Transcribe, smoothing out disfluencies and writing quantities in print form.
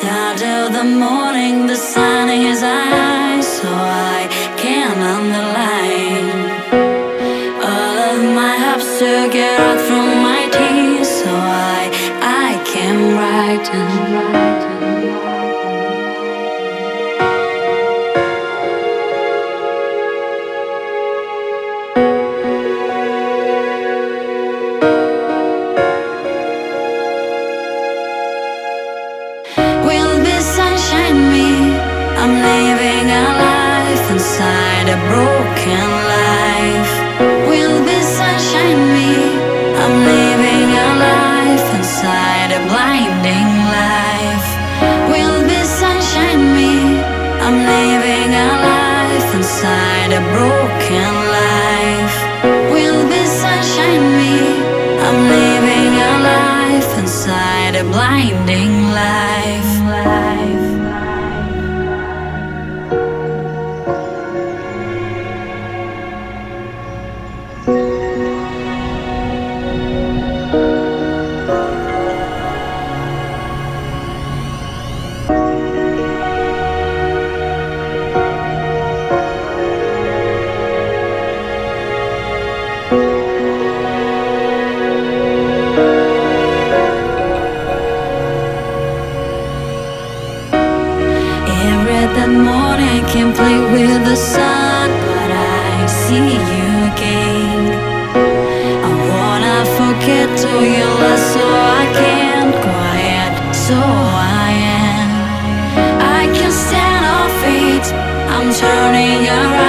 Till the morning, the sun is high, so I can underline all of my hopes to get out from my tears, so I can brighten. I'm living a life inside a broken life. Will be sunshine me? I'm living a life inside a blinding life. Will be sunshine me? I'm living a life inside a broken life. Will be sunshine me? I'm living a life inside a blinding life. That morning can play with the sun, but I see you again. I wanna forget to your love, so I can't quiet, so I can stand on feet. I'm turning around.